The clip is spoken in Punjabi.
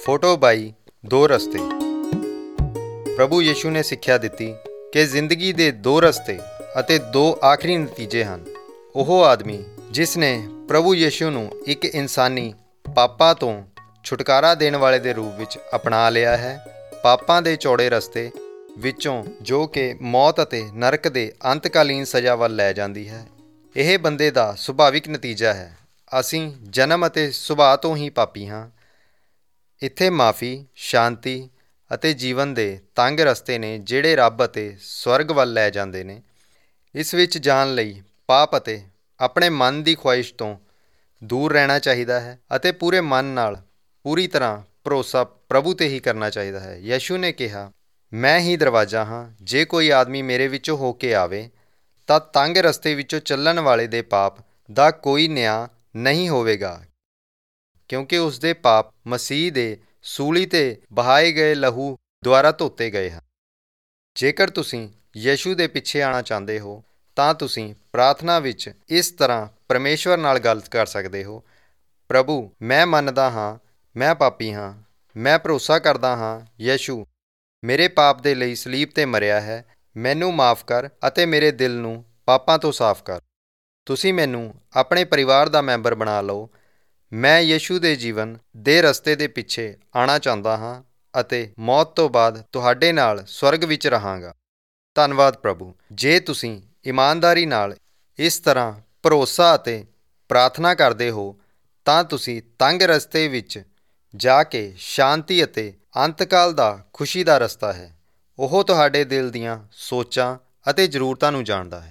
ਫੋਟੋ 22 ਦੋ ਰਸਤੇ। ਪ੍ਰਭੂ ਯਿਸੂ ਨੇ ਸਿੱਖਿਆ ਦਿੱਤੀ ਕਿ ਜ਼ਿੰਦਗੀ ਦੇ ਦੋ ਰਸਤੇ ਅਤੇ ਦੋ ਆਖਰੀ ਨਤੀਜੇ ਹਨ। ਉਹ ਆਦਮੀ ਜਿਸ ਨੇ ਪ੍ਰਭੂ ਯਿਸੂ ਨੂੰ ਇੱਕ ਇਨਸਾਨੀ ਪਾਪਾਂ ਤੋਂ ਛੁਟਕਾਰਾ ਦੇਣ ਵਾਲੇ ਦੇ ਰੂਪ ਵਿੱਚ ਅਪਣਾ ਲਿਆ ਹੈ, ਪਾਪਾਂ ਦੇ ਚੌੜੇ ਰਸਤੇ ਵਿੱਚੋਂ ਜੋ ਕਿ ਮੌਤ ਅਤੇ ਨਰਕ ਦੇ ਅੰਤਕਾਲੀਨ ਸਜ਼ਾ ਵੱਲ ਲੈ ਜਾਂਦੀ ਹੈ। ਇਹ ਬੰਦੇ ਦਾ ਸੁਭਾਵਿਕ ਨਤੀਜਾ ਹੈ। ਅਸੀਂ ਜਨਮ ਅਤੇ ਸੁਭਾਅ ਤੋਂ ਹੀ ਪਾਪੀ ਹਾਂ। ਇੱਥੇ ਮਾਫੀ, ਸ਼ਾਂਤੀ ਅਤੇ ਜੀਵਨ ਦੇ ਤੰਗ ਰਸਤੇ ਨੇ ਜਿਹੜੇ ਰੱਬ ਅਤੇ ਸਵਰਗ ਵੱਲ ਲੈ ਜਾਂਦੇ ਨੇ। ਇਸ ਵਿੱਚ ਜਾਣ ਲਈ ਪਾਪ ਅਤੇ ਆਪਣੇ ਮਨ ਦੀ ਖੁਆਇਸ਼ ਤੋਂ ਦੂਰ ਰਹਿਣਾ ਚਾਹੀਦਾ ਹੈ ਅਤੇ ਪੂਰੇ ਮਨ ਨਾਲ ਪੂਰੀ ਤਰ੍ਹਾਂ ਭਰੋਸਾ ਪ੍ਰਭੂ 'ਤੇ ਹੀ ਕਰਨਾ ਚਾਹੀਦਾ ਹੈ। ਯਿਸੂ ਨੇ ਕਿਹਾ, ਮੈਂ ਹੀ ਦਰਵਾਜ਼ਾ ਹਾਂ। ਜੇ ਕੋਈ ਆਦਮੀ ਮੇਰੇ ਵਿੱਚੋਂ ਹੋ ਕੇ ਆਵੇ ਤਾਂ ਤੰਗ ਰਸਤੇ ਵਿੱਚੋਂ ਚੱਲਣ ਵਾਲੇ ਦੇ ਪਾਪ ਦਾ ਕੋਈ ਨਿਆਂ ਨਹੀਂ ਹੋਵੇਗਾ, ਕਿਉਂਕਿ ਉਸ ਦੇ ਪਾਪ ਮਸੀਹ ਦੇ ਸੂਲੀ 'ਤੇ ਬਹਾਏ ਗਏ ਲਹੂ ਦੁਆਰਾ ਧੋਤੇ ਗਏ ਹਨ। ਜੇਕਰ ਤੁਸੀਂ ਯਿਸੂ ਦੇ ਪਿੱਛੇ ਆਉਣਾ ਚਾਹੁੰਦੇ ਹੋ ਤਾਂ ਤੁਸੀਂ ਪ੍ਰਾਰਥਨਾ ਵਿੱਚ ਇਸ ਤਰ੍ਹਾਂ ਪਰਮੇਸ਼ਵਰ ਨਾਲ ਗੱਲ ਕਰ ਸਕਦੇ ਹੋ। ਪ੍ਰਭੂ, ਮੈਂ ਮੰਨਦਾ ਹਾਂ ਮੈਂ ਪਾਪੀ ਹਾਂ। ਮੈਂ ਭਰੋਸਾ ਕਰਦਾ ਹਾਂ ਯਿਸੂ ਮੇਰੇ ਪਾਪ ਦੇ ਲਈ ਸਲੀਬ 'ਤੇ ਮਰਿਆ ਹੈ। ਮੈਨੂੰ ਮਾਫ਼ ਕਰ ਅਤੇ ਮੇਰੇ ਦਿਲ ਨੂੰ ਪਾਪਾਂ ਤੋਂ ਸਾਫ਼ ਕਰ। ਤੁਸੀਂ ਮੈਨੂੰ ਆਪਣੇ ਪਰਿਵਾਰ ਦਾ ਮੈਂਬਰ ਬਣਾ ਲਓ। ਮੈਂ ਯਿਸੂ ਦੇ ਜੀਵਨ ਦੇ ਰਸਤੇ ਦੇ ਪਿੱਛੇ ਆਉਣਾ ਚਾਹੁੰਦਾ ਹਾਂ ਅਤੇ ਮੌਤ ਤੋਂ ਬਾਅਦ ਤੁਹਾਡੇ ਨਾਲ ਸਵਰਗ ਵਿੱਚ ਰਹਾਂਗਾ। ਧੰਨਵਾਦ ਪ੍ਰਭੂ। ਜੇ ਤੁਸੀਂ ਇਮਾਨਦਾਰੀ ਨਾਲ ਇਸ ਤਰ੍ਹਾਂ ਭਰੋਸਾ ਅਤੇ ਪ੍ਰਾਰਥਨਾ ਕਰਦੇ ਹੋ ਤਾਂ ਤੁਸੀਂ ਤੰਗ ਰਸਤੇ ਵਿੱਚ ਜਾ ਕੇ ਸ਼ਾਂਤੀ ਅਤੇ ਅੰਤਕਾਲ ਦਾ ਖੁਸ਼ੀ ਦਾ ਰਸਤਾ ਹੈ। ਉਹ ਤੁਹਾਡੇ ਦਿਲ ਦੀਆਂ ਸੋਚਾਂ ਅਤੇ ਜ਼ਰੂਰਤਾਂ ਨੂੰ ਜਾਣਦਾ ਹੈ।